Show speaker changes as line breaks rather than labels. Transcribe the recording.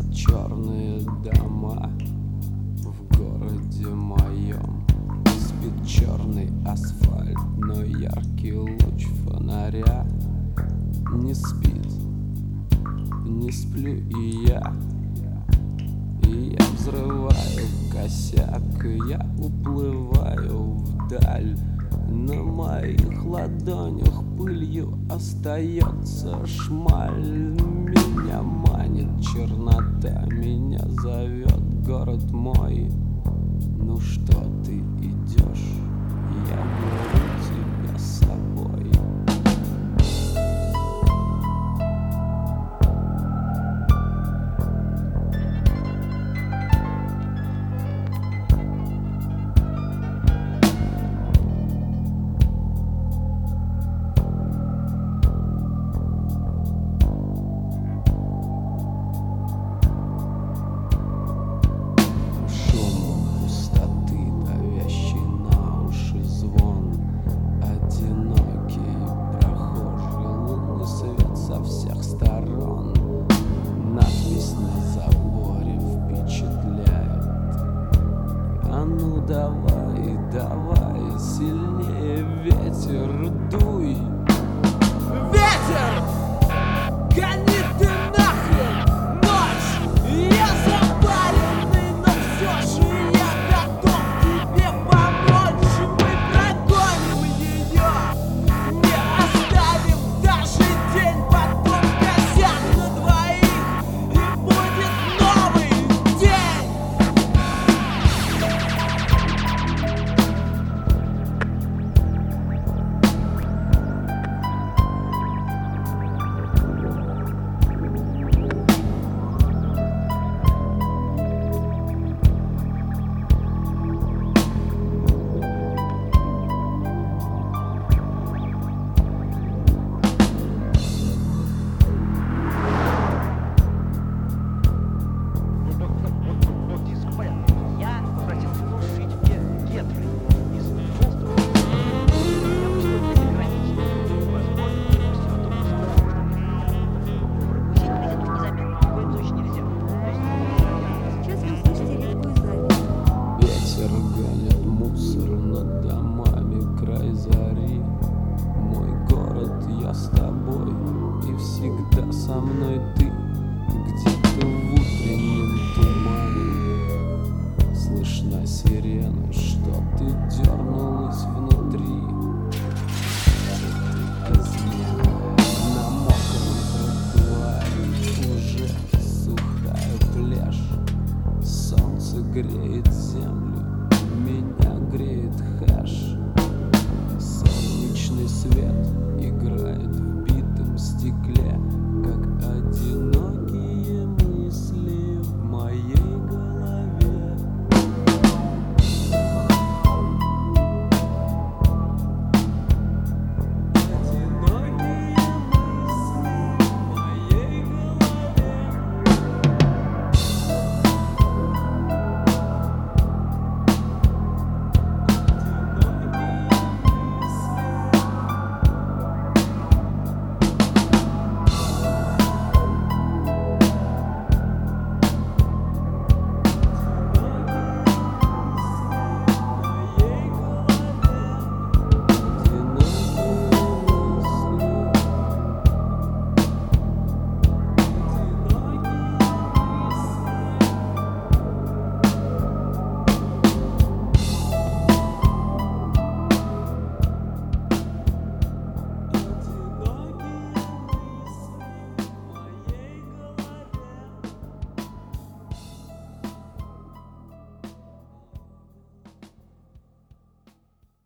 Спят черные дома в городе моем. Спит черный асфальт, но яркий луч фонаря не спит, не сплю и я. И я взрываю косяк, и я уплываю вдаль. На моих ладонях пылью остается шмаль. Меня манит чернота, меня зовет город мой. Ну что ты идешь? Я беру тебя с собой. Ну давай, давай, сильнее ветер дуй. Ветер! Гони ты нахрен ночь! Я запаренный, но все же я готов тебе помочь. Мы прогоним ее, не оставим даже день. Потом косяк на двоих, и будет новый день. Гонят мусор над домами, край зари. Мой город, я с тобой, и всегда со мной ты. Где-то в утреннем тумане слышна сирена, что ты дернулась внутри. Измена на мокром тротуаре, уже сухая пляж. Солнце греет землю,